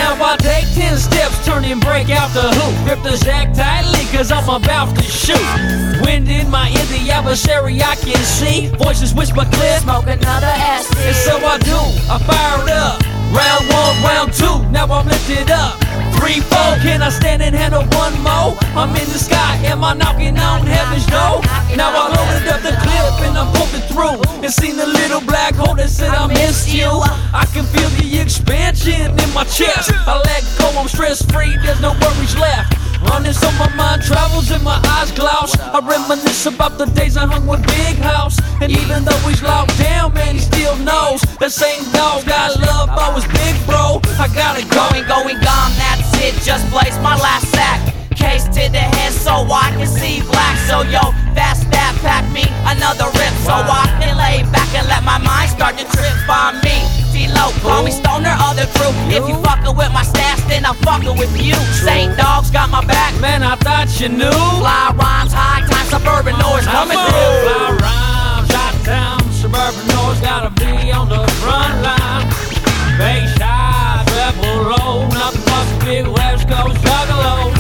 Now I take 10 steps, turn and break out the hoop. Grip the sack tightly, cause I'm about to shoot. Wind in my ear, the adversary I can see. Voices whisper clear, Smoke another acid. and so I do, I fire it up. Round one, round two, now I'm lifted up. 3, 4, can I stand and handle one more? I'm in the sky, am I knocking on heaven's door? Now I loaded up the clip and I'm pumping through, and seen the little black hole that said I missed you. I can feel the expansion in my chest. I let go, I'm stress free, there's no worries left. Running so my mind travels and my eyes gloss. I reminisce about the days I hung with Big House. And even though he's locked down, man, he still knows that same dog I love, I was big bro. I gotta go. Going, gone, that's it, just placed my last sack. Case to the head so I can see black. So yo, fast that, pack me another rip, so I can lay back and let my mind start to trip on me. D-Lo, call me Stoner, other crew. If you fucking with my stash, then I'm fucking with you. Same dogs got my back, Man, I thought you knew. fly rhymes, high time, suburban noise coming through. Fly rhymes, hot town, suburban noise gotta be on the front line. Bass high, treble low, nothing but the big West Coast juggalo.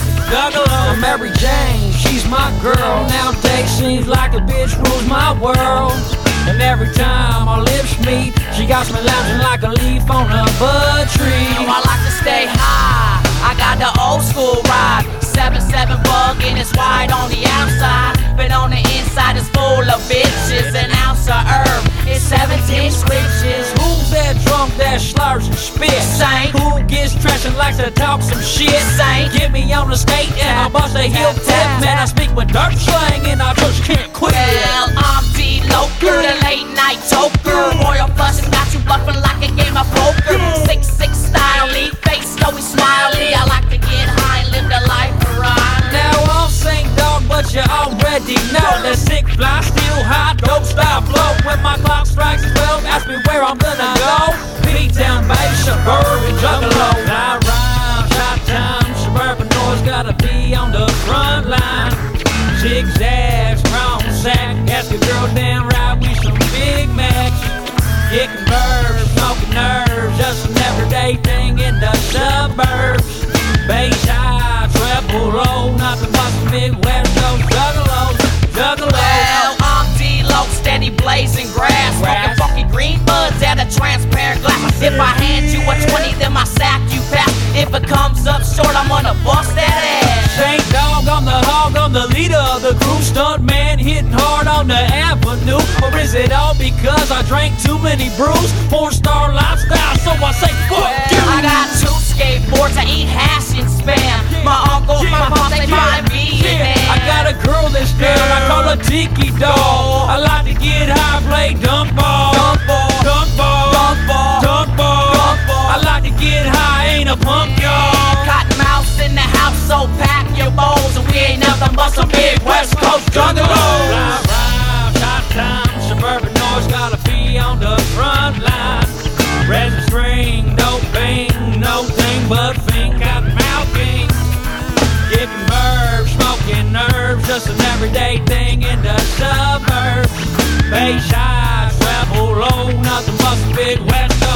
Mary Jane, she's my girl. Nowadays seems like a bitch rules my world. And every time our lips meet, she got me lounging like a leaf on a bud tree. Oh, I like to stay high, I got the old school ride. 7-7 bug and it's wide on the outside, but on the inside it's full of bitches. An ounce of herb, it's 17 switches. Who's that drunk that slurs and spits? Saint. Who gets trash and likes to talk some shit? Saint. Get me on the skate and I'll bust a heel tip. Man, I speak with dirt slang and I just can't quit. Well, I'm D-Lo, the late night toker. Royal Flush has got you bluffing like a game of poker. 6'6" style, lead face, snowy smiley. I like to get high and live the life around. Now I'm Saint Dog, but you already know that sick fly, still high, dope style flow. When my clock strikes 12, ask me where I'm gonna go. Beat-down bass, suburban juggalo. Fly rhymes, hot time, suburban noise gotta be on the front line. Zigzag, strong sack, ask a girl down right with some Big Macs. Kicking verbs, smoking nerves, just an everyday thing in the suburbs. Bass high, treble low, nothing but some big West Coast juggalos. Well, I'm D-Lo, steady blazing grass. Smoking funky green buds out of transparent glass. If I hand you a 20, then my sack you pass. If it comes up short, I'm gonna bust that ass. Saint Dog, I'm the hog, I'm the leader of the crew. Stunt man hitting hard on the avenue. Or is it all because I drank too many brews? Porn star lifestyle, so I say fuck you. I got 2 skateboards, I eat hash and spam. My uncle, my mom, they might be in there. I got a girl that's down, I call her Tiki Doll. I like to get high, play dunk ball. I like to get high, ain't a punk, y'all. Cotton mouse in the house, so pack your bowls. And we ain't nothing but some big West Coast juggalos. Fly rhymes, hot time, suburban noise gotta be on the front line. Resin string, no bang, no thing but think cotton mouth king. Kicking verbs, smoking nerves, just an everyday thing in the suburbs. Bass high, treble low, nothing but some big West Coast